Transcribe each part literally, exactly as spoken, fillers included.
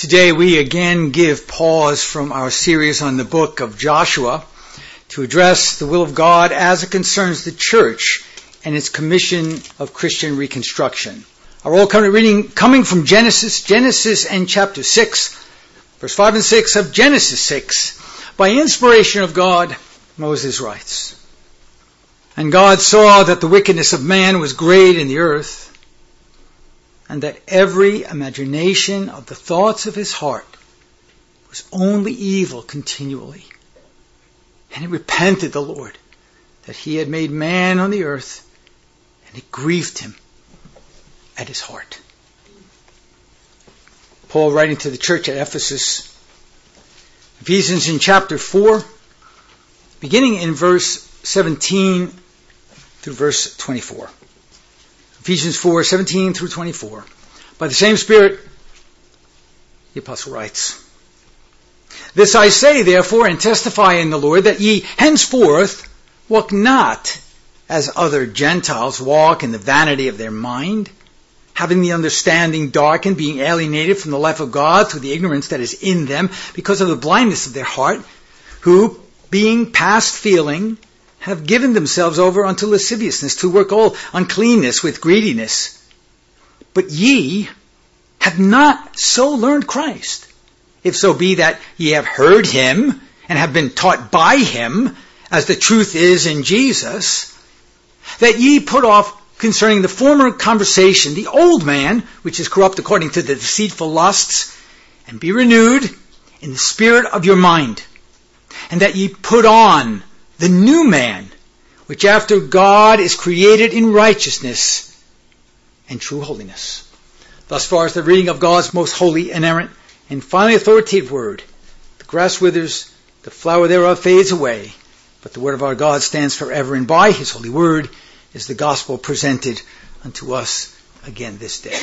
Today we again give pause from our series on the book of Joshua to address the will of God as it concerns the church and its commission of Christian reconstruction. Our Old Covenant reading coming from Genesis, Genesis and chapter six, verse five and six of Genesis six. By inspiration of God, Moses writes, "And God saw that the wickedness of man was great in the earth, and that every imagination of the thoughts of his heart was only evil continually. And he repented the Lord that he had made man on the earth, and it grieved him at his heart." Paul writing to the church at Ephesus, Ephesians in chapter four, beginning in verse seventeen through verse twenty-four. Ephesians four, seventeen through twenty-four. By the same Spirit, the apostle writes, "This I say, therefore, and testify in the Lord, that ye henceforth walk not as other Gentiles walk in the vanity of their mind, having the understanding darkened, being alienated from the life of God through the ignorance that is in them, because of the blindness of their heart, who, being past feeling, have given themselves over unto lasciviousness, to work all uncleanness with greediness. But ye have not so learned Christ, if so be that ye have heard him, and have been taught by him, as the truth is in Jesus, that ye put off concerning the former conversation the old man, which is corrupt according to the deceitful lusts, and be renewed in the spirit of your mind, and that ye put on the new man, which after God is created in righteousness and true holiness." Thus far as the reading of God's most holy, inerrant, and finally authoritative word. The grass withers, the flower thereof fades away, but the word of our God stands forever, and by his holy word is the gospel presented unto us again this day.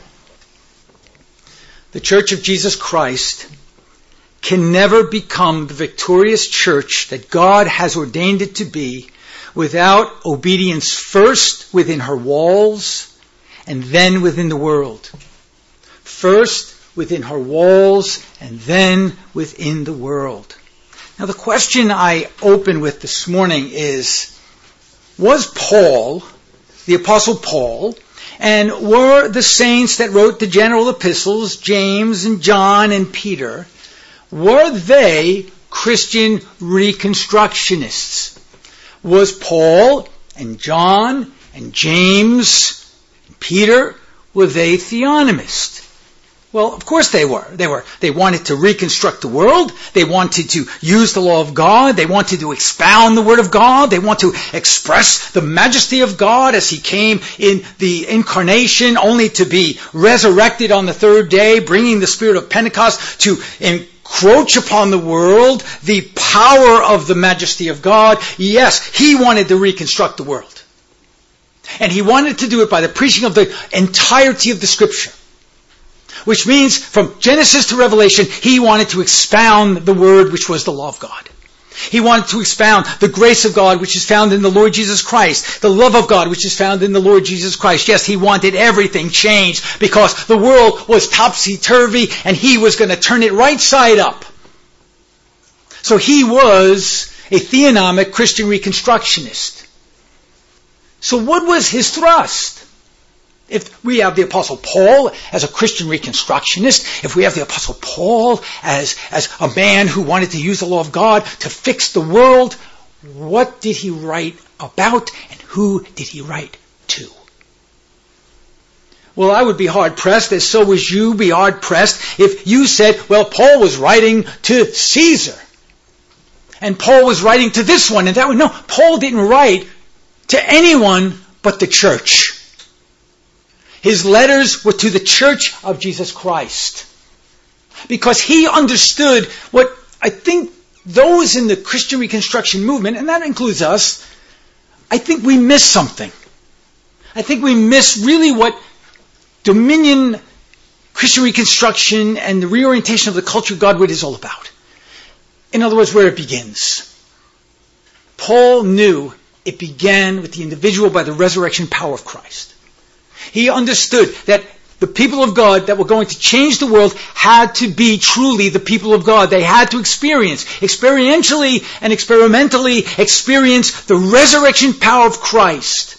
The Church of Jesus Christ can never become the victorious church that God has ordained it to be without obedience first within her walls and then within the world. First within her walls and then within the world. Now the question I open with this morning is, was Paul, the Apostle Paul, and were the saints that wrote the general epistles, James and John and Peter, were they Christian reconstructionists? Was Paul and John and James and Peter, were they theonomists? Well, of course they were. They were. They wanted to reconstruct the world. They wanted to use the law of God. They wanted to expound the word of God. They want to express the majesty of God as he came in the incarnation, only to be resurrected on the third day, bringing the spirit of Pentecost to encroach upon the world, the power of the majesty of God. Yes, he wanted to reconstruct the world. And he wanted to do it by the preaching of the entirety of the Scripture. Which means from Genesis to Revelation, he wanted to expound the word which was the law of God. He wanted to expound the grace of God which is found in the Lord Jesus Christ, the love of God which is found in the Lord Jesus Christ. Yes, he wanted everything changed because the world was topsy-turvy and he was going to turn it right side up. So he was a theonomic Christian reconstructionist. So what was his thrust? If we have the Apostle Paul as a Christian reconstructionist, if we have the Apostle Paul as, as a man who wanted to use the law of God to fix the world, what did he write about and who did he write to? Well, I would be hard-pressed, as so would you be hard-pressed, if you said, well, Paul was writing to Caesar. And Paul was writing to this one and that one. No, Paul didn't write to anyone but the church. His letters were to the Church of Jesus Christ. Because he understood what I think those in the Christian Reconstruction movement, and that includes us, I think we miss something. I think we miss really what Dominion, Christian Reconstruction, and the reorientation of the culture of Godward is all about. In other words, where it begins. Paul knew it began with the individual by the resurrection power of Christ. He understood that the people of God that were going to change the world had to be truly the people of God. They had to experience, experientially and experimentally experience the resurrection power of Christ.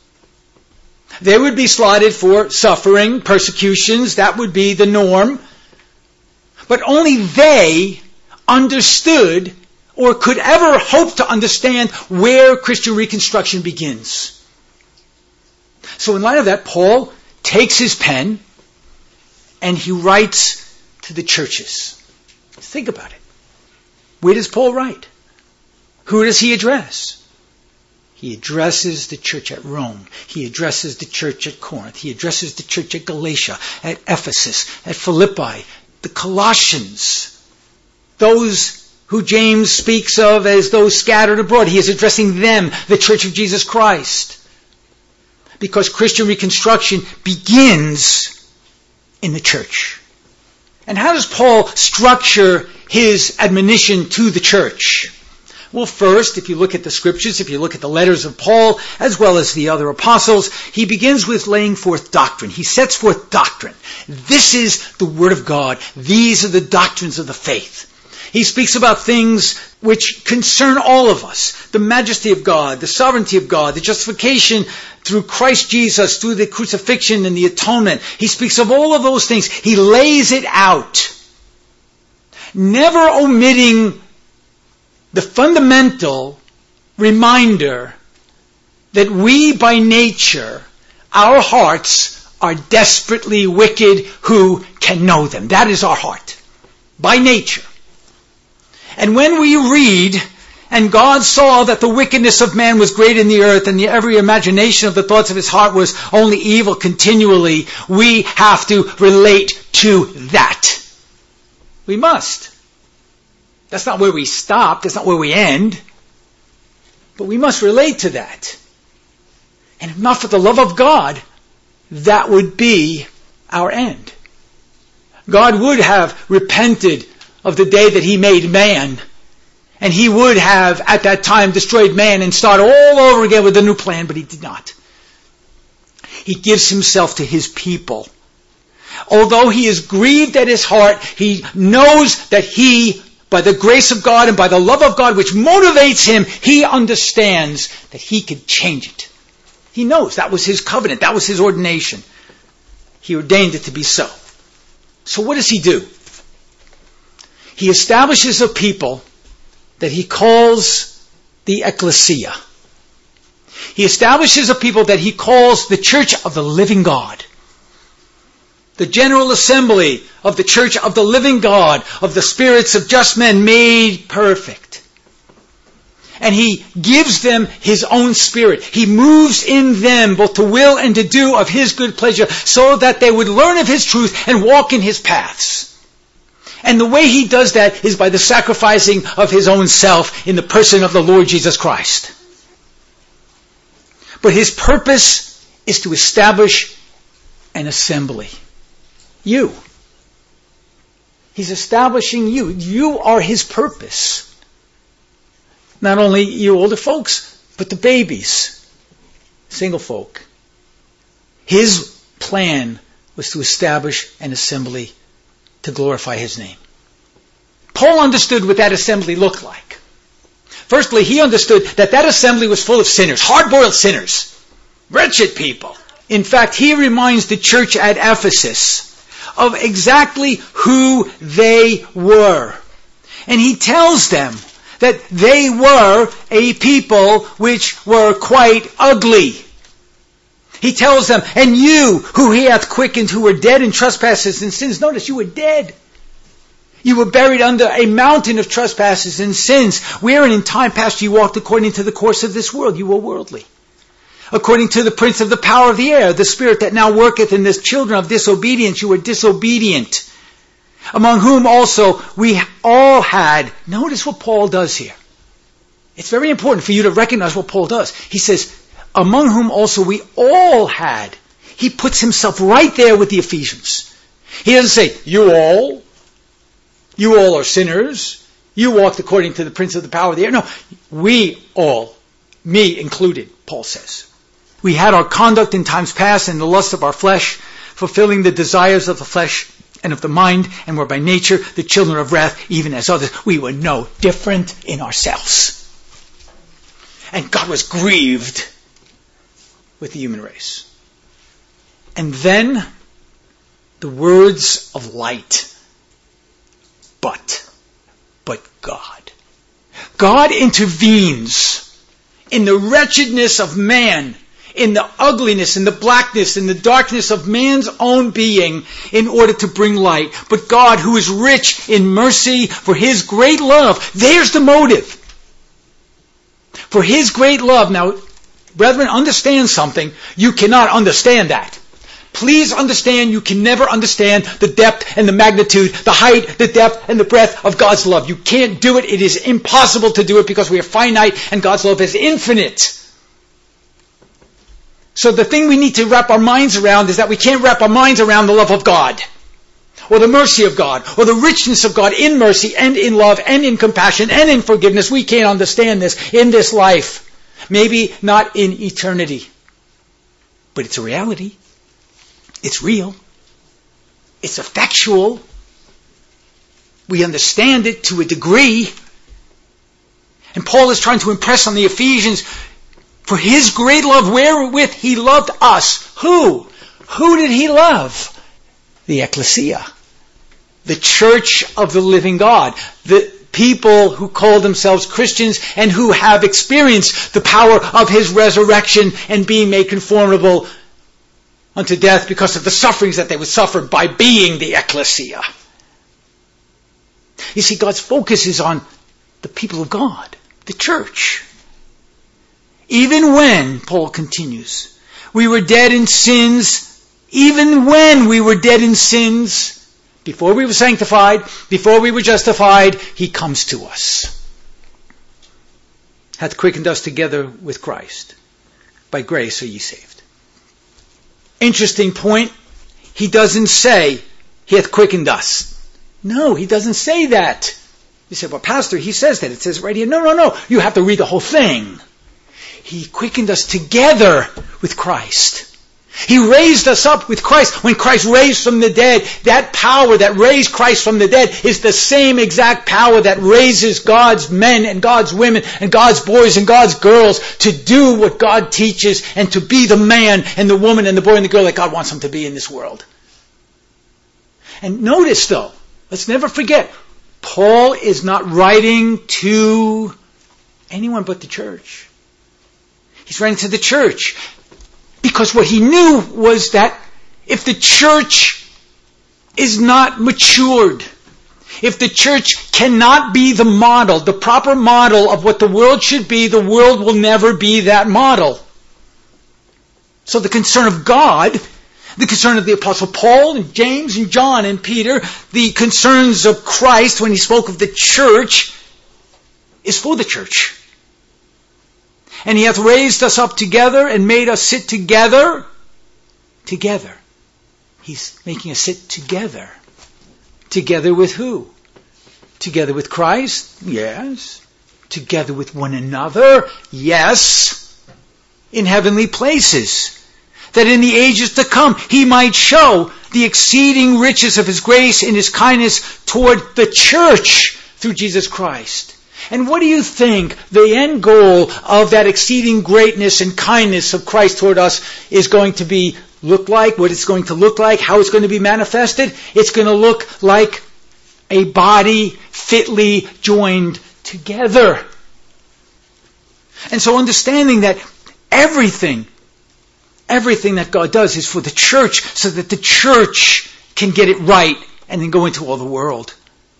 They would be slotted for suffering, persecutions. That would be the norm. But only they understood or could ever hope to understand where Christian reconstruction begins. So in light of that, Paul takes his pen and he writes to the churches. Think about it. Where does Paul write? Who does he address? He addresses the church at Rome. He addresses the church at Corinth. He addresses the church at Galatia, at Ephesus, at Philippi, the Colossians, those who James speaks of as those scattered abroad. He is addressing them, the church of Jesus Christ. Because Christian reconstruction begins in the church. And how does Paul structure his admonition to the church? Well, first, if you look at the scriptures, if you look at the letters of Paul, as well as the other apostles, he begins with laying forth doctrine. He sets forth doctrine. This is the Word of God. These are the doctrines of the faith. He speaks about things which concern all of us. The majesty of God, the sovereignty of God, the justification through Christ Jesus, through the crucifixion and the atonement. He speaks of all of those things. He lays it out, never omitting the fundamental reminder that we by nature, our hearts are desperately wicked. Who can know them? That is our heart, by nature. And when we read, and God saw that the wickedness of man was great in the earth, and the every imagination of the thoughts of his heart was only evil continually, we have to relate to that. We must. That's not where we stop. That's not where we end. But we must relate to that. And if not for the love of God, that would be our end. God would have repented of the day that he made man. And he would have, at that time, destroyed man and start all over again with a new plan, but he did not. He gives himself to his people. Although he is grieved at his heart, he knows that he, by the grace of God and by the love of God which motivates him, he understands that he could change it. He knows that was his covenant. That was his ordination. He ordained it to be so. So what does he do? He establishes a people that he calls the ecclesia. He establishes a people that he calls the church of the living God. The general assembly of the church of the living God, of the spirits of just men made perfect. And he gives them his own spirit. He moves in them both to will and to do of his good pleasure, so that they would learn of his truth and walk in his paths. And the way he does that is by the sacrificing of his own self in the person of the Lord Jesus Christ. But his purpose is to establish an assembly. You. He's establishing you. You are his purpose. Not only you older folks, but the babies, single folk. His plan was to establish an assembly to glorify his name. Paul understood what that assembly looked like. Firstly, he understood that that assembly was full of sinners, hard-boiled sinners, wretched people. In fact, he reminds the church at Ephesus of exactly who they were. And he tells them that they were a people which were quite ugly. He tells them, and you, who he hath quickened, who were dead in trespasses and sins. Notice, you were dead. You were buried under a mountain of trespasses and sins, wherein in time past you walked according to the course of this world. You were worldly. According to the prince of the power of the air, the spirit that now worketh in the children of disobedience, you were disobedient. Among whom also we all had. Notice what Paul does here. It's very important for you to recognize what Paul does. He says, among whom also we all had. He puts himself right there with the Ephesians. He doesn't say, you all. You all are sinners. You walked according to the prince of the power of the air. No, we all. Me included, Paul says. We had our conduct in times past in the lust of our flesh, fulfilling the desires of the flesh and of the mind, and were by nature the children of wrath, even as others. We were no different in ourselves. And God was grieved with the human race. And then the words of light. But, but God. God intervenes in the wretchedness of man, in the ugliness, in the blackness, in the darkness of man's own being, in order to bring light. But God, who is rich in mercy for His great love, there's the motive. For His great love. Now, brethren, understand something. You cannot understand that. Please understand, you can never understand the depth and the magnitude, the height, the depth, and the breadth of God's love. You can't do it. It is impossible to do it because we are finite and God's love is infinite. So the thing we need to wrap our minds around is that we can't wrap our minds around the love of God, or the mercy of God, or the richness of God in mercy and in love and in compassion and in forgiveness. We can't understand this in this life. Maybe not in eternity. But it's a reality. It's real. It's effectual. We understand it to a degree. And Paul is trying to impress on the Ephesians, for His great love wherewith He loved us. Who? Who did He love? The ecclesia. The church of the living God. The people who call themselves Christians and who have experienced the power of His resurrection and being made conformable unto death because of the sufferings that they would suffer by being the ecclesia. You see, God's focus is on the people of God, the church. Even when, Paul continues, we were dead in sins, even when we were dead in sins, before we were sanctified, before we were justified, He comes to us. Hath quickened us together with Christ. By grace are ye saved. Interesting point. He doesn't say, He hath quickened us. No, He doesn't say that. You say, well, Pastor, He says that. It says right here. No, no, no. You have to read the whole thing. He quickened us together with Christ. He raised us up with Christ. When Christ raised from the dead, that power that raised Christ from the dead is the same exact power that raises God's men and God's women and God's boys and God's girls to do what God teaches and to be the man and the woman and the boy and the girl that God wants them to be in this world. And notice though, let's never forget, Paul is not writing to anyone but the church. He's writing to the church. Because what he knew was that if the church is not matured, if the church cannot be the model, the proper model of what the world should be, the world will never be that model. So the concern of God, the concern of the Apostle Paul and James and John and Peter, the concerns of Christ when He spoke of the church, is for the church. And He hath raised us up together and made us sit together. Together. He's making us sit together. Together with who? Together with Christ? Yes. Together with one another? Yes. In heavenly places. That in the ages to come He might show the exceeding riches of His grace in His kindness toward the church through Jesus Christ. And what do you think the end goal of that exceeding greatness and kindness of Christ toward us is going to be, look like, what it's going to look like, how it's going to be manifested? It's going to look like a body fitly joined together. And so understanding that everything, everything that God does is for the church so that the church can get it right and then go into all the world.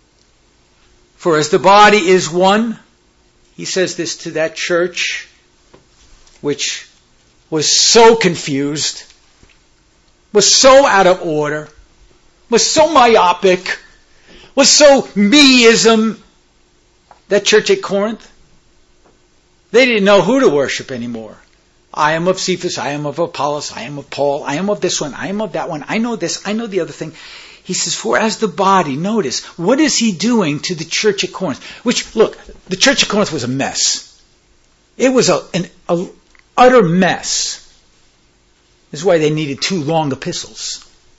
For as the body is one, He says this to that church, which was so confused, was so out of order, was so myopic, was so meism, that church at Corinth, they didn't know who to worship anymore. I am of Cephas, I am of Apollos, I am of Paul, I am of this one, I am of that one, I know this, I know the other thing. He says, for as the body, notice, what is He doing to the church at Corinth? Which, look, the church at Corinth was a mess. It was a, an a utter mess. This is why they needed two long epistles.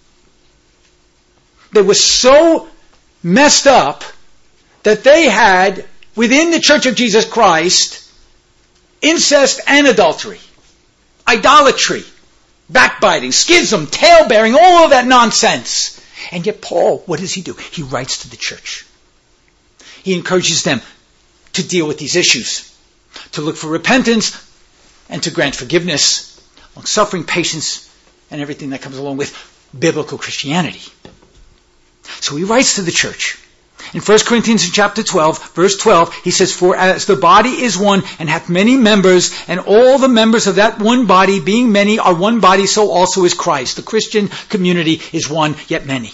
that was so messed up that they had, within the Church of Jesus Christ, incest and adultery, idolatry, backbiting, schism, tale-bearing, all of that nonsense. And yet Paul, what does he do? He writes to the church. He encourages them to deal with these issues, to look for repentance and to grant forgiveness, long-suffering, patience, and everything that comes along with biblical Christianity. So he writes to the church. In First Corinthians chapter twelve, verse twelve, he says, "For as the body is one, and hath many members, and all the members of that one body, being many, are one body, so also is Christ." The Christian community is one, yet many.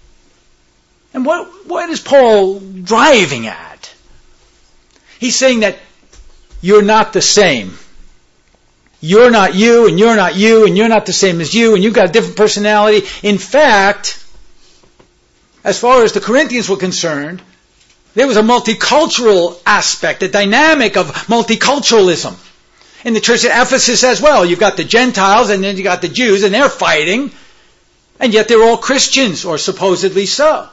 And what, what is Paul driving at? He's saying that you're not the same. You're not you, and you're not you, and you're not the same as you, and you've got a different personality. In fact, as far as the Corinthians were concerned, there was a multicultural aspect, a dynamic of multiculturalism. In the church at Ephesus as well, you've got the Gentiles and then you've got the Jews, and they're fighting, and yet they're all Christians, or supposedly so.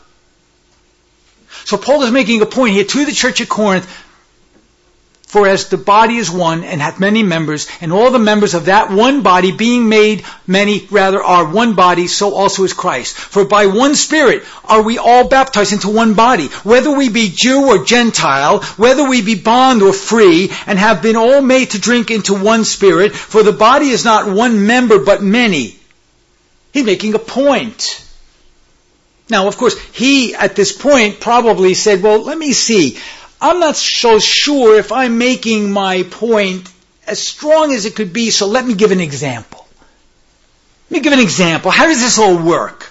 So Paul is making a point here to the church at Corinth, "For as the body is one and hath many members, and all the members of that one body, being made many, rather are one body, so also is Christ. For by one Spirit are we all baptized into one body, whether we be Jew or Gentile, whether we be bond or free, and have been all made to drink into one Spirit. For the body is not one member, but many." He's making a point. Now, of course, he at this point probably said, well, let me see. I'm not so sure if I'm making my point as strong as it could be, so let me give an example. Let me give an example. How does this all work?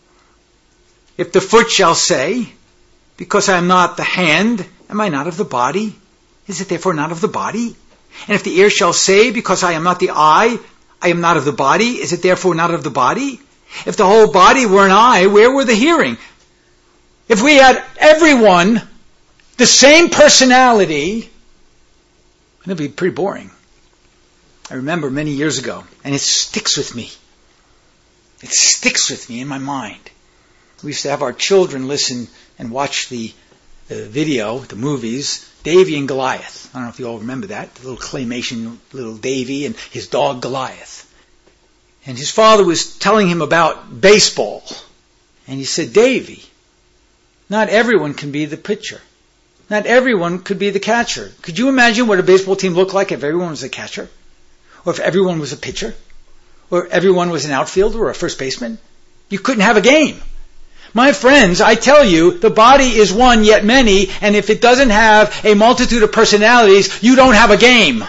If the foot shall say, "Because I am not the hand, am I not of the body? Is it therefore not of the body? And if the ear shall say, "Because I am not the eye, I am not of the body," is it therefore not of the body? If the whole body were an eye, where were the hearing? If we had everyone the same personality, it would be pretty boring. I remember many years ago, and it sticks with me. It sticks with me in my mind. We used to have our children listen and watch the, the video, the movies, Davy and Goliath. I don't know if you all remember that, the little claymation little Davy and his dog Goliath. And his father was telling him about baseball. And he said, "Davy, not everyone can be the pitcher. Not everyone could be the catcher. Could you imagine what a baseball team looked like if everyone was a catcher? Or if everyone was a pitcher? Or everyone was an outfielder or a first baseman? You couldn't have a game. My friends, I tell you, the body is one yet many, and if it doesn't have a multitude of personalities, you don't have a game.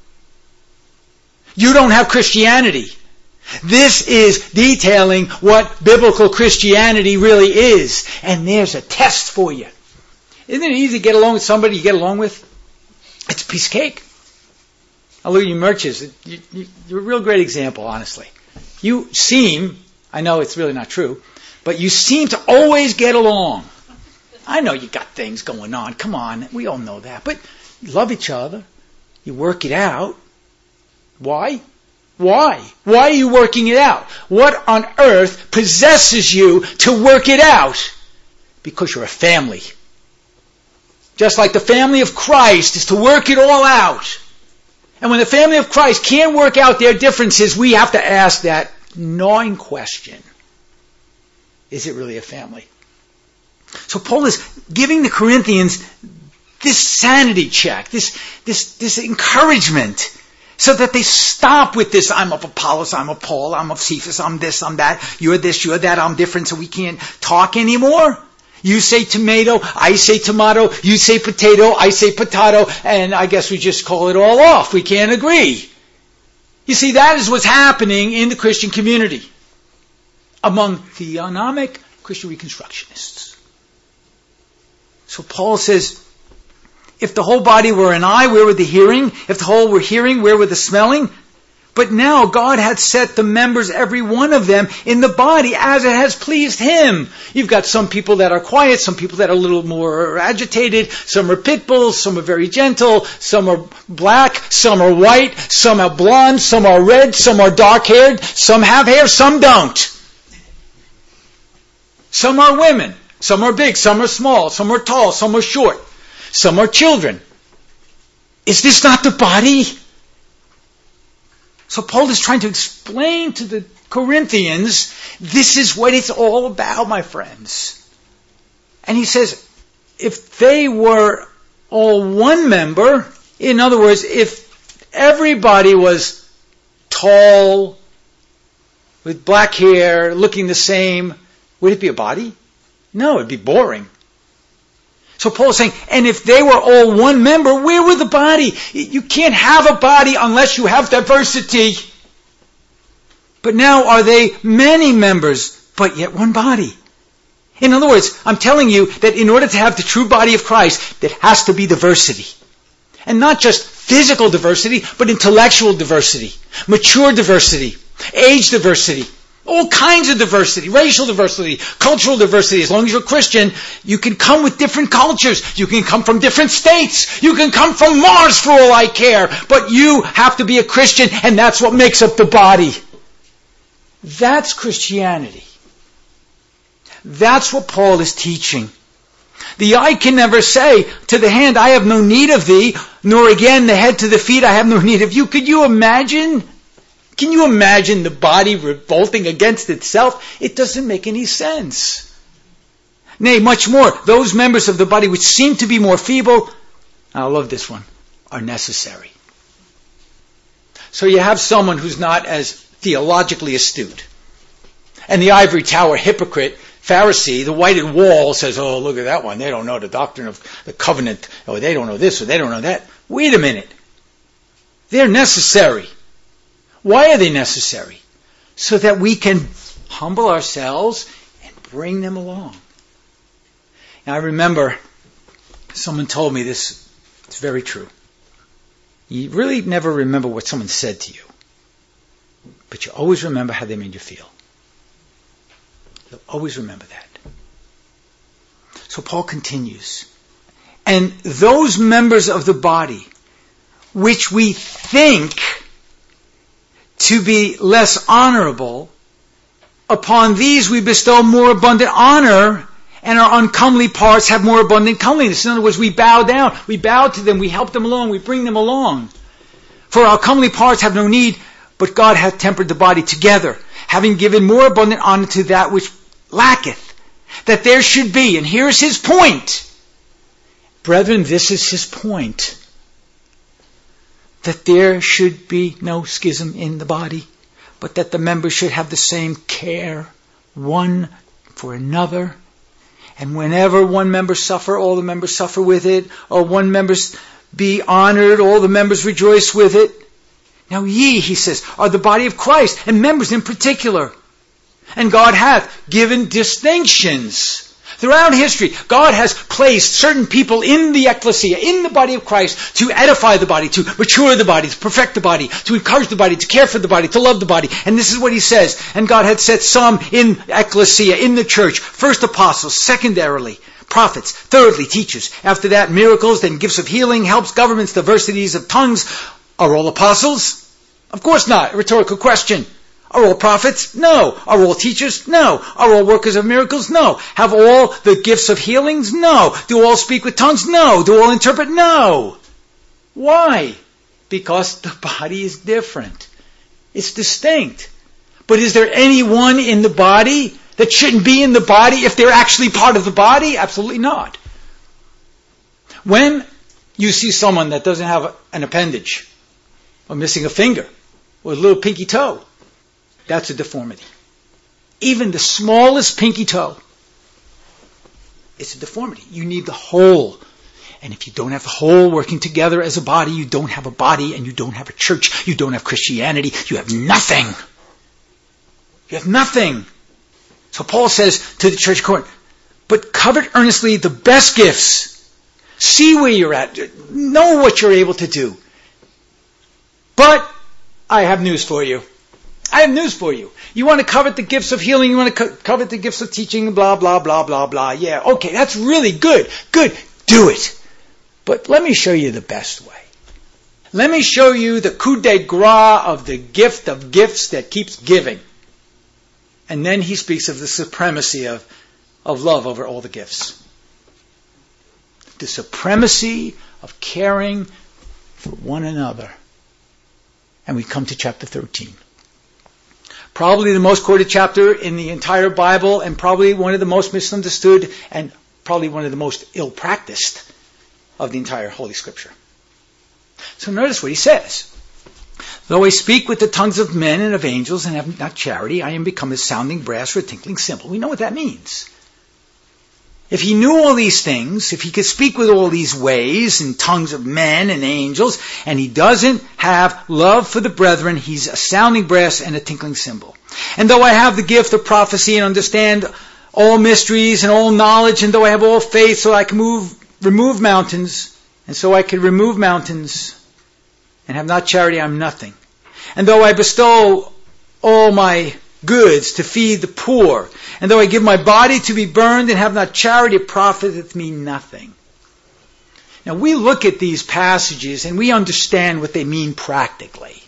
You don't have Christianity. This is detailing what biblical Christianity really is. And there's a test for you. Isn't it easy to get along with somebody you get along with? It's a piece of cake. I'll look at you merchants. You, you, you're a real great example, honestly. You seem, I know it's really not true, but you seem to always get along. I know you got things going on. Come on, we all know that. But you love each other. You work it out. Why? Why? Why are you working it out? What on earth possesses you to work it out? Because you're a family. Just like the family of Christ is to work it all out. And when the family of Christ can't work out their differences, we have to ask that gnawing question. Is it really a family? So Paul is giving the Corinthians this sanity check, this, this, this encouragement, so that they stop with this, I'm of Apollos, I'm of Paul, I'm of Cephas, I'm this, I'm that, you're this, you're that, I'm different, so we can't talk anymore. You say tomato, I say tomato, you say potato, I say potato, and I guess we just call it all off. We can't agree. You see, that is what's happening in the Christian community among theonomic Christian Reconstructionists. So Paul says, if the whole body were an eye, where were the hearing? If the whole were hearing, where were the smelling? But now God hath set the members, every one of them, in the body as it has pleased Him. You've got some people that are quiet, some people that are a little more agitated, some are pit bulls, some are very gentle, some are black, some are white, some are blonde, some are red, some are dark-haired, some have hair, some don't. Some are women. Some are big. Some are small. Some are tall. Some are short. Some are children. Is this not the body? So Paul is trying to explain to the Corinthians, this is what it's all about, my friends. And he says, if they were all one member, in other words, if everybody was tall, with black hair, looking the same, would it be a body? No, it'd be boring. So Paul's saying, and if they were all one member, where were the body? You can't have a body unless you have diversity. But now are they many members, but yet one body? In other words, I'm telling you that in order to have the true body of Christ, there has to be diversity. And not just physical diversity, but intellectual diversity, mature diversity, age diversity, all kinds of diversity, racial diversity, cultural diversity. As long as you're Christian, you can come with different cultures. You can come from different states. You can come from Mars for all I care. But you have to be a Christian, and that's what makes up the body. That's Christianity. That's what Paul is teaching. The eye can never say to the hand, I have no need of thee, nor again the head to the feet, I have no need of you. Could you imagine? Can you imagine the body revolting against itself? It doesn't make any sense. Nay, much more, those members of the body which seem to be more feeble, I love this one, are necessary. So you have someone who's not as theologically astute. And the ivory tower hypocrite, Pharisee, the whited wall, says, oh, look at that one. They don't know the doctrine of the covenant. Oh, they don't know this or they don't know that. Wait a minute. They're necessary. Why are they necessary? So that we can humble ourselves and bring them along. Now, I remember someone told me this. It's very true. You really never remember what someone said to you. But you always remember how they made you feel. You'll always remember that. So Paul continues. And those members of the body which we think to be less honorable, upon these we bestow more abundant honor, and our uncomely parts have more abundant comeliness. In other words, we bow down, we bow to them, we help them along, we bring them along. For our comely parts have no need, but God hath tempered the body together, having given more abundant honor to that which lacketh, that there should be, and here's his point. Brethren, this is his point. That there should be no schism in the body, but that the members should have the same care, one for another. And whenever one member suffer, all the members suffer with it, or one member be honored, all the members rejoice with it. Now ye, he says, are the body of Christ, and members in particular. And God hath given distinctions. Throughout history, God has placed certain people in the ecclesia, in the body of Christ, to edify the body, to mature the body, to perfect the body, to encourage the body, to care for the body, to love the body. And this is what he says. And God had set some in ecclesia, in the church. First apostles, secondarily prophets, thirdly teachers. After that, miracles, then gifts of healing, helps, governments, diversities of tongues. Are all apostles? Of course not. A rhetorical question. Are all prophets? No. Are all teachers? No. Are all workers of miracles? No. Have all the gifts of healings? No. Do all speak with tongues? No. Do all interpret? No. Why? Because the body is different. It's distinct. But is there anyone in the body that shouldn't be in the body if they're actually part of the body? Absolutely not. When you see someone that doesn't have an appendage, or missing a finger, or a little pinky toe, that's a deformity. Even the smallest pinky toe, it's a deformity. You need the whole. And if you don't have the whole working together as a body, you don't have a body, and you don't have a church. You don't have Christianity. You have nothing. You have nothing. So Paul says to the church of Corinth, but covet earnestly the best gifts. See where you're at. Know what you're able to do. But I have news for you. I have news for you. You want to covet the gifts of healing, you want to co- covet the gifts of teaching, blah, blah, blah, blah, blah. Yeah, okay, that's really good. Good. Do it. But let me show you the best way. Let me show you the coup de grace of the gift of gifts that keeps giving. And then he speaks of the supremacy of of love over all the gifts. The supremacy of caring for one another. And we come to chapter thirteen. Probably the most quoted chapter in the entire Bible, and probably one of the most misunderstood, and probably one of the most ill-practiced of the entire Holy Scripture. So notice what he says. Though I speak with the tongues of men and of angels and have not charity, I am become a sounding brass or a tinkling cymbal. We know what that means. If he knew all these things, if he could speak with all these ways and tongues of men and angels, and he doesn't have love for the brethren, he's a sounding brass and a tinkling cymbal. And though I have the gift of prophecy and understand all mysteries and all knowledge, and though I have all faith so I can move, remove mountains, and so I can remove mountains, and have not charity, I'm nothing. And though I bestow all my goods to feed the poor, and though I give my body to be burned and have not charity, it profiteth me nothing. Now we look at these passages and we understand what they mean practically.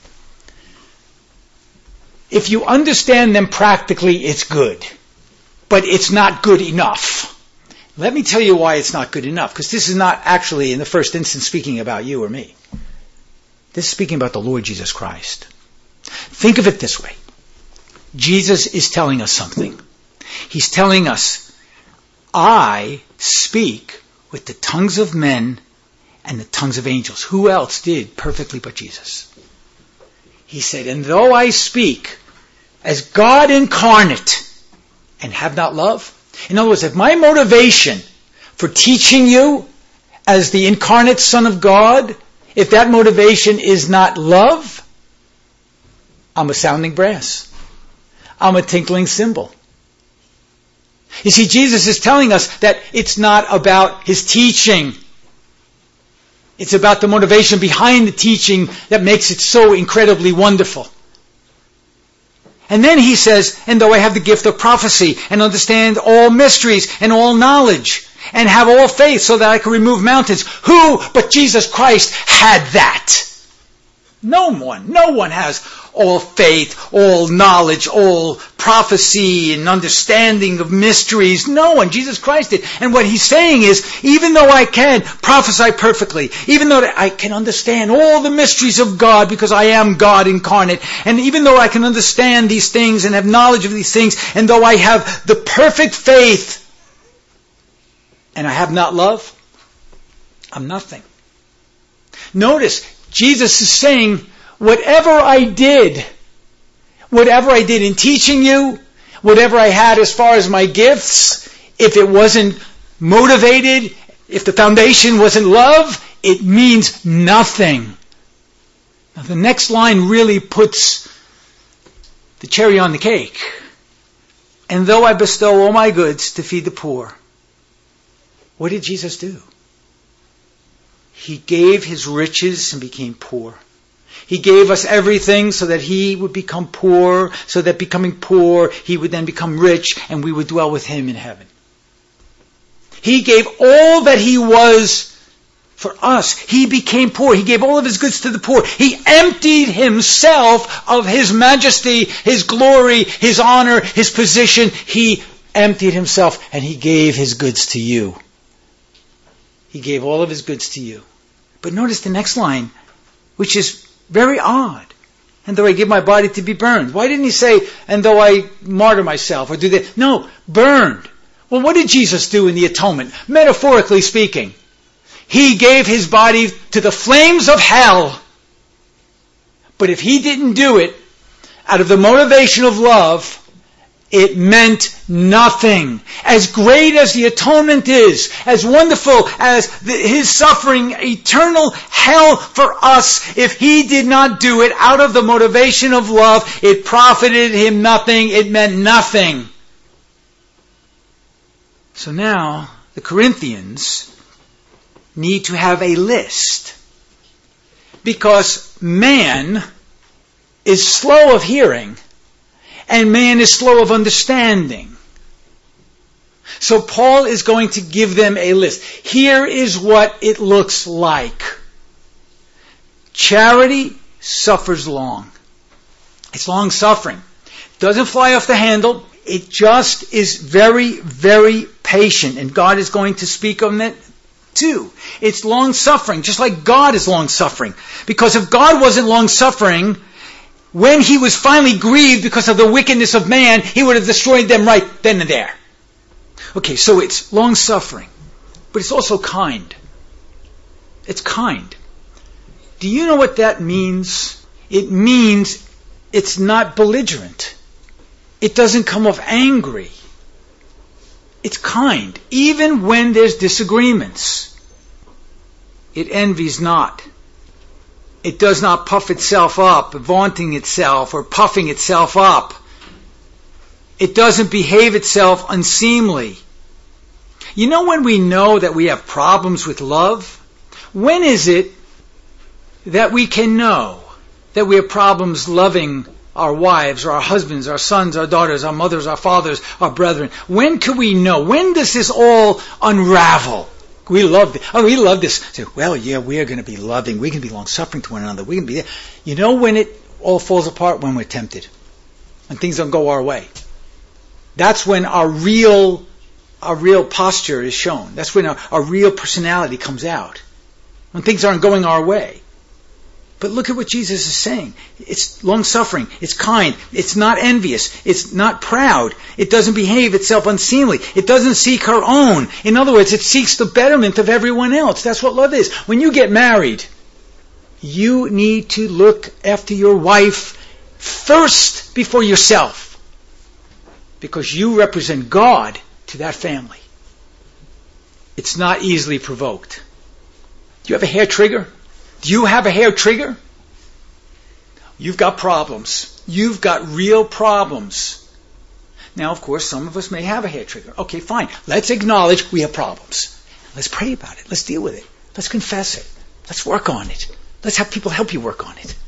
If you understand them practically, it's good. But it's not good enough. Let me tell you why it's not good enough, because this is not actually in the first instance speaking about you or me. This is speaking about the Lord Jesus Christ. Think of it this way. Jesus is telling us something. He's telling us, I speak with the tongues of men and the tongues of angels. Who else did perfectly but Jesus? He said, and though I speak as God incarnate and have not love. In other words, if my motivation for teaching you as the incarnate Son of God, if that motivation is not love, I'm a sounding brass. I'm a tinkling cymbal. You see, Jesus is telling us that it's not about his teaching. It's about the motivation behind the teaching that makes it so incredibly wonderful. And then he says, and though I have the gift of prophecy and understand all mysteries and all knowledge and have all faith so that I can remove mountains, who but Jesus Christ had that? No one. No one has all faith, all knowledge, all prophecy and understanding of mysteries. No one. Jesus Christ did. And what he's saying is, even though I can prophesy perfectly, even though I can understand all the mysteries of God because I am God incarnate, and even though I can understand these things and have knowledge of these things, and though I have the perfect faith, and I have not love, I'm nothing. Notice, Jesus is saying, whatever I did, whatever I did in teaching you, whatever I had as far as my gifts, if it wasn't motivated, if the foundation wasn't love, it means nothing. Now the next line really puts the cherry on the cake. And though I bestow all my goods to feed the poor, what did Jesus do? He gave his riches and became poor. He gave us everything so that he would become poor, so that becoming poor, he would then become rich, and we would dwell with him in heaven. He gave all that he was for us. He became poor. He gave all of his goods to the poor. He emptied himself of his majesty, his glory, his honor, his position. He emptied himself, and he gave his goods to you. He gave all of his goods to you. But notice the next line, which is very odd. And though I give my body to be burned. Why didn't he say, and though I martyr myself or do that? No, burned. Well, what did Jesus do in the atonement? Metaphorically speaking, he gave his body to the flames of hell. But if he didn't do it out of the motivation of love, it meant nothing. As great as the atonement is, as wonderful as the, his suffering eternal hell for us, if he did not do it out of the motivation of love, it profited him nothing. It meant nothing. So now the Corinthians need to have a list, because man is slow of hearing and man is slow of understanding. So Paul is going to give them a list. Here is what it looks like. Charity suffers long. It's long suffering. Doesn't fly off the handle. It just is very, very patient, and God is going to speak on it too. It's long-suffering, just like God is long-suffering. Because if God wasn't long-suffering, when he was finally grieved because of the wickedness of man, he would have destroyed them right then and there. Okay, so it's long-suffering, but it's also kind. It's kind. Do you know what that means? It means it's not belligerent. It doesn't come off angry. It's kind, even when there's disagreements. It envies not. It does not puff itself up, vaunting itself or puffing itself up. It doesn't behave itself unseemly. You know when we know that we have problems with love? When is it that we can know that we have problems loving our wives, or our husbands, our sons, our daughters, our mothers, our fathers, our brethren? When can we know? When does this all unravel? We love this. Oh, we love this. So, well, yeah, we are going to be loving. We can be long-suffering to one another. We can be there. You know when it all falls apart? When we're tempted. When things don't go our way. That's when our real, our real posture is shown. That's when our, our real personality comes out. When things aren't going our way. But look at what Jesus is saying. It's long-suffering. It's kind. It's not envious. It's not proud. It doesn't behave itself unseemly. It doesn't seek her own. In other words, it seeks the betterment of everyone else. That's what love is. When you get married, you need to look after your wife first before yourself. Because you represent God to that family. It's not easily provoked. Do you have a hair trigger? Do you have a hair trigger? You've got problems. You've got real problems. Now, of course, some of us may have a hair trigger. Okay, fine. Let's acknowledge we have problems. Let's pray about it. Let's deal with it. Let's confess it. Let's work on it. Let's have people help you work on it.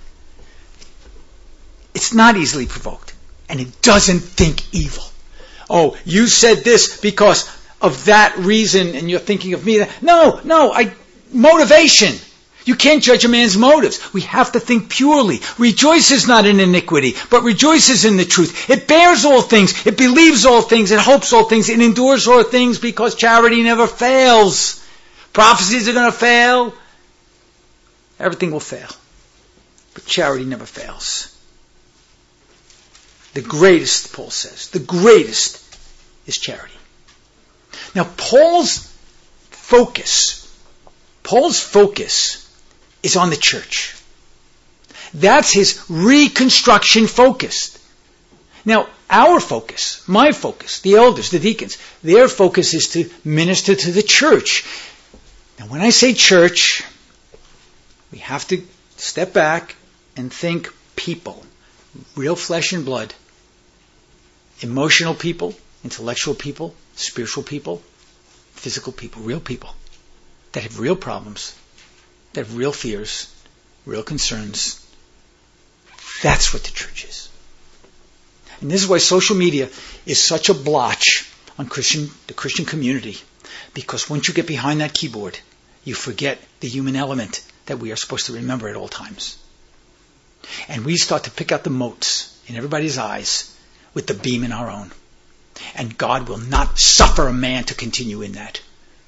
It's not easily provoked. And it doesn't think evil. Oh, you said this because of that reason and you're thinking of me. No, no, I motivation. You can't judge a man's motives. We have to think purely. Rejoices not in iniquity, but rejoices in the truth. It bears all things. It believes all things. It hopes all things. It endures all things because charity never fails. Prophecies are going to fail. Everything will fail. But charity never fails. The greatest, Paul says, the greatest is charity. Now, Paul's focus, Paul's focus is on the church. That's his reconstruction focus. Now, our focus, my focus, the elders, the deacons, their focus is to minister to the church. Now, when I say church, we have to step back and think people, real flesh and blood, emotional people, intellectual people, spiritual people, physical people, real people that have real problems, that have real fears, real concerns. That's what the church is. And this is why social media is such a blotch on Christian, the Christian community. Because once you get behind that keyboard, you forget the human element that we are supposed to remember at all times. And we start to pick out the motes in everybody's eyes with the beam in our own. And God will not suffer a man to continue in that.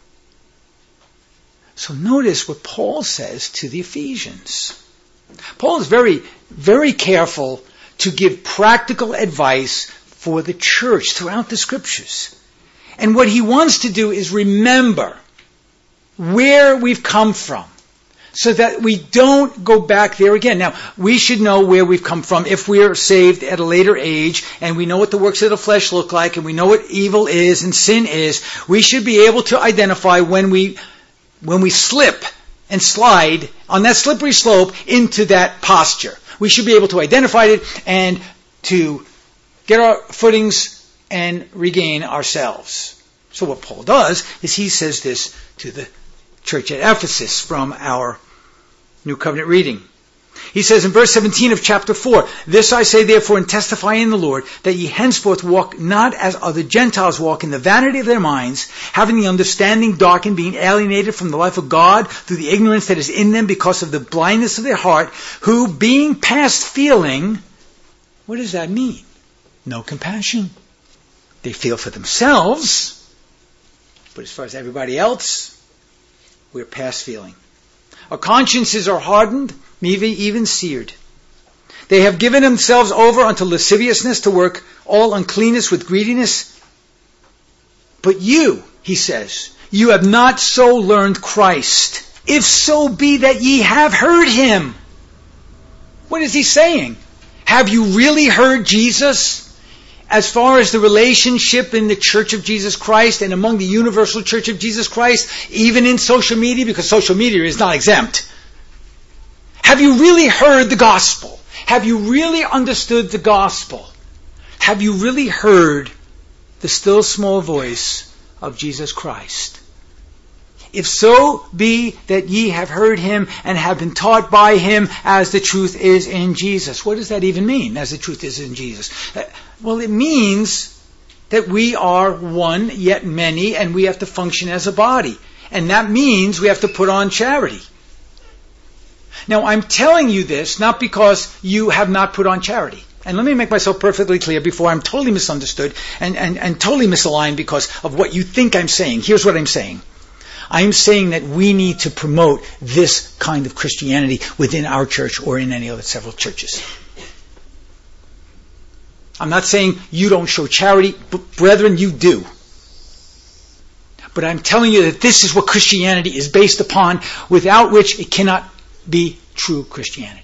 So notice what Paul says to the Ephesians. Paul is very, very careful to give practical advice for the church throughout the scriptures. And what he wants to do is remember where we've come from so that we don't go back there again. Now, we should know where we've come from if we are saved at a later age and we know what the works of the flesh look like and we know what evil is and sin is. We should be able to identify when we when we slip and slide on that slippery slope into that posture. We should be able to identify it and to get our footings and regain ourselves. So what Paul does is he says this to the church at Ephesus from our New Covenant reading. He says in verse seventeen of chapter four, "This I say therefore and testify in the Lord, that ye henceforth walk not as other Gentiles walk in the vanity of their minds, having the understanding darkened, being alienated from the life of God through the ignorance that is in them because of the blindness of their heart, who being past feeling," what does that mean? No compassion. They feel for themselves, but as far as everybody else, we're past feeling. Our consciences are hardened, maybe even seared. They have given themselves over unto lasciviousness, to work all uncleanness with greediness. But you, he says, you have not so learned Christ, if so be that ye have heard him. What is he saying? Have you really heard Jesus? As far as the relationship in the Church of Jesus Christ and among the universal Church of Jesus Christ, even in social media, because social media is not exempt. Have you really heard the gospel? Have you really understood the gospel? Have you really heard the still small voice of Jesus Christ? If so be that ye have heard him and have been taught by him, as the truth is in Jesus. What does that even mean, as the truth is in Jesus? Well, it means that we are one, yet many, and we have to function as a body. And that means we have to put on charity. Now, I'm telling you this not because you have not put on charity. And let me make myself perfectly clear before I'm totally misunderstood and, and, and totally misaligned because of what you think I'm saying. Here's what I'm saying. I'm saying that we need to promote this kind of Christianity within our church or in any other several churches. I'm not saying you don't show charity, but brethren, you do. But I'm telling you that this is what Christianity is based upon, without which it cannot be true Christianity.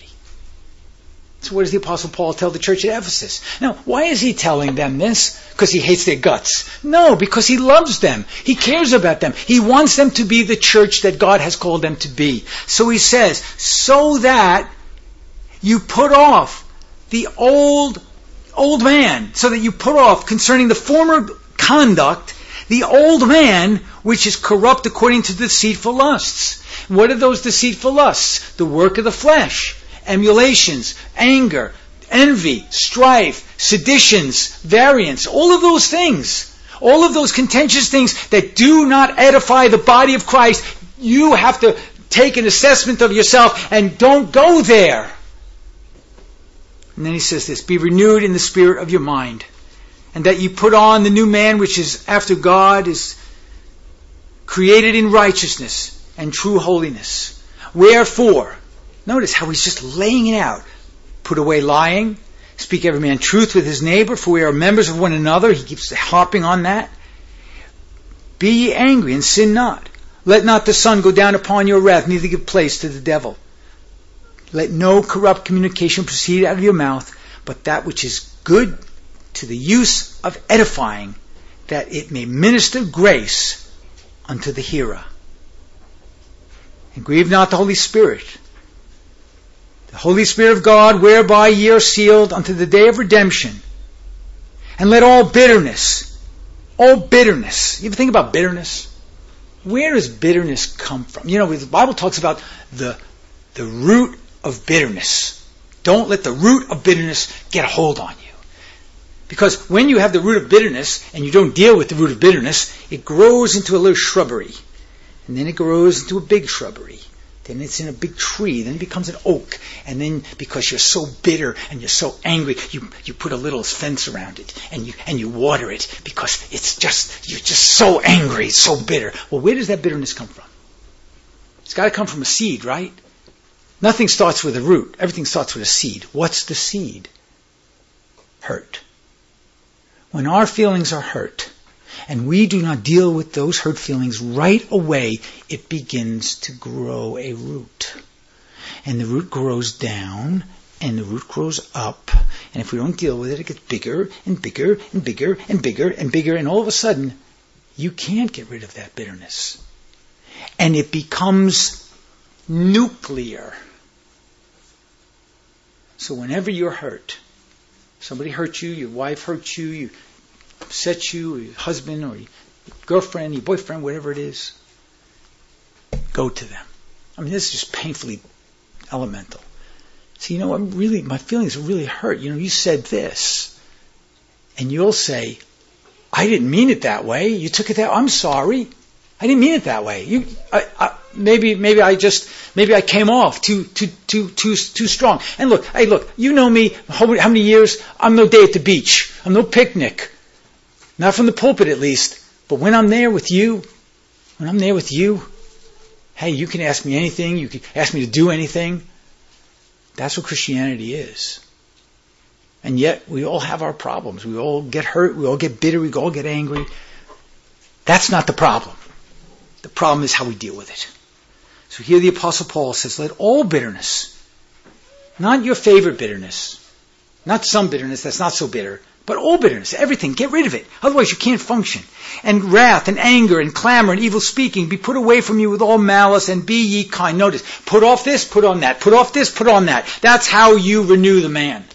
So what does the Apostle Paul tell the church at Ephesus? Now, why is he telling them this? Because he hates their guts? No, because he loves them. He cares about them. He wants them to be the church that God has called them to be. So he says, so that you put off the old, old man, so that you put off concerning the former conduct, the old man, which is corrupt according to deceitful lusts. What are those deceitful lusts? The work of the flesh. Emulations, anger, envy, strife, seditions, variance, all of those things, all of those contentious things that do not edify the body of Christ, you have to take an assessment of yourself and don't go there. And then he says this, be renewed in the spirit of your mind, and that you put on the new man which is after God, is created in righteousness and true holiness. Wherefore, notice how he's just laying it out. Put away lying. Speak every man truth with his neighbor, for we are members of one another. He keeps harping on that. Be ye angry and sin not. Let not the sun go down upon your wrath, neither give place to the devil. Let no corrupt communication proceed out of your mouth, but that which is good to the use of edifying, that it may minister grace unto the hearer. And grieve not the Holy Spirit, the Holy Spirit of God, whereby ye are sealed unto the day of redemption. And let all bitterness, all bitterness, you ever think about bitterness? Where does bitterness come from? You know, the Bible talks about the, the root of bitterness. Don't let the root of bitterness get a hold on you. Because when you have the root of bitterness and you don't deal with the root of bitterness, it grows into a little shrubbery. And then it grows into a big shrubbery. Then it's in a big tree. Then it becomes an oak. And then because you're so bitter and you're so angry, you, you put a little fence around it. And you and you water it because it's just, you're just so angry, so bitter. Well, where does that bitterness come from? It's got to come from a seed, right? Nothing starts with a root. Everything starts with a seed. What's the seed? Hurt. When our feelings are hurt, and we do not deal with those hurt feelings right away, it begins to grow a root. And the root grows down, and the root grows up. And if we don't deal with it, it gets bigger and bigger and bigger and bigger and bigger. And all of a sudden, you can't get rid of that bitterness. And it becomes nuclear. So whenever you're hurt, somebody hurt you, your wife hurt you, you upset you, or your husband, or your girlfriend, your boyfriend, whatever it is, go to them. I mean, this is just painfully elemental. So, you know, I'm really, my feelings are really hurt. You know, you said this. And you'll say, I didn't mean it that way. You took it that way. I'm sorry. I didn't mean it that way. You, I, I, maybe, maybe I just, maybe I came off too, too, too, too, too strong. And look, hey, look, you know me, how many years? I'm no day at the beach. I'm no picnic. Not from the pulpit at least, but when I'm there with you, when I'm there with you, hey, you can ask me anything, you can ask me to do anything. That's what Christianity is. And yet, we all have our problems. We all get hurt, we all get bitter, we all get angry. That's not the problem. The problem is how we deal with it. So here the Apostle Paul says, let all bitterness, not your favorite bitterness, not some bitterness that's not so bitter, but all bitterness, everything, get rid of it. Otherwise you can't function. And wrath and anger and clamor and evil speaking be put away from you with all malice, and be ye kind. Notice, put off this, put on that. Put off this, put on that. That's how you renew the man.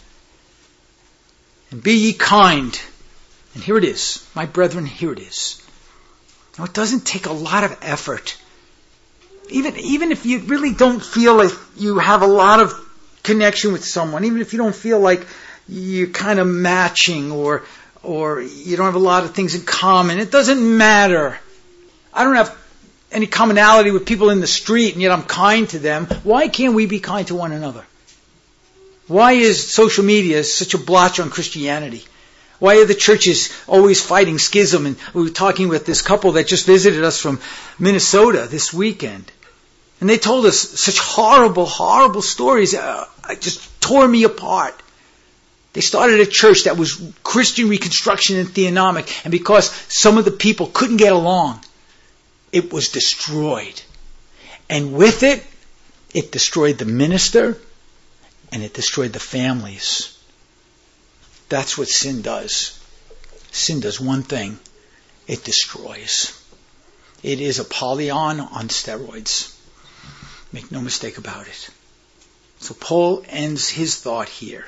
And be ye kind. And here it is. My brethren, here it is. Now it doesn't take a lot of effort. Even, even if you really don't feel like you have a lot of connection with someone, even if you don't feel like you're kind of matching, or or you don't have a lot of things in common, it doesn't matter. I don't have any commonality with people in the street, and yet I'm kind to them. Why can't we be kind to one another? Why is social media such a blotch on Christianity? Why are the churches always fighting schism? And we were talking with this couple that just visited us from Minnesota this weekend. And they told us such horrible, horrible stories. Uh, it just tore me apart. They started a church that was Christian Reconstruction and Theonomic, and because some of the people couldn't get along, it was destroyed. And with it, it destroyed the minister, and it destroyed the families. That's what sin does. Sin does one thing. It destroys. It is Apollyon on steroids. Make no mistake about it. So Paul ends his thought here.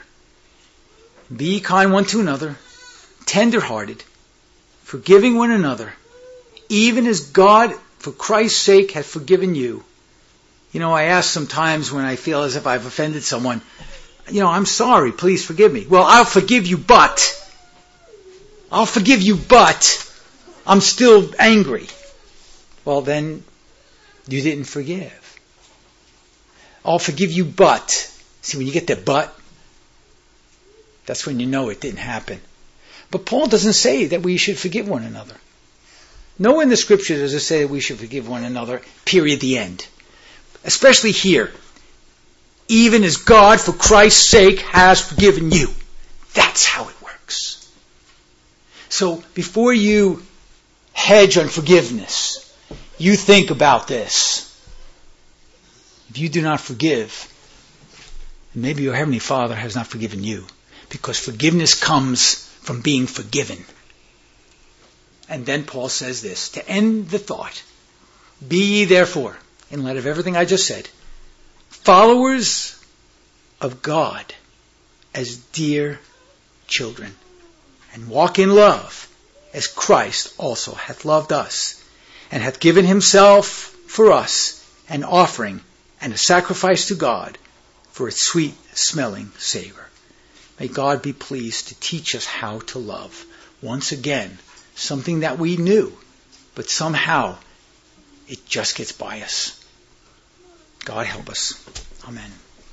Be ye kind one to another, tender-hearted, forgiving one another, even as God, for Christ's sake, hath forgiven you. You know, I ask sometimes when I feel as if I've offended someone, you know, I'm sorry, please forgive me. Well, I'll forgive you, but, I'll forgive you, but, I'm still angry. Well, then, you didn't forgive. I'll forgive you, but, see, when you get the but, that's when you know it didn't happen. But Paul doesn't say that we should forgive one another. Nowhere in the Scripture does it say that we should forgive one another, period, the end. Especially here. Even as God, for Christ's sake, has forgiven you. That's how it works. So, before you hedge on forgiveness, you think about this. If you do not forgive, maybe your Heavenly Father has not forgiven you. Because forgiveness comes from being forgiven. And then Paul says this, to end the thought, be ye therefore, in light of everything I just said, followers of God as dear children, and walk in love as Christ also hath loved us, and hath given himself for us an offering and a sacrifice to God for its sweet smelling savor. May God be pleased to teach us how to love. Once again, something that we knew, but somehow it just gets by us. God help us. Amen.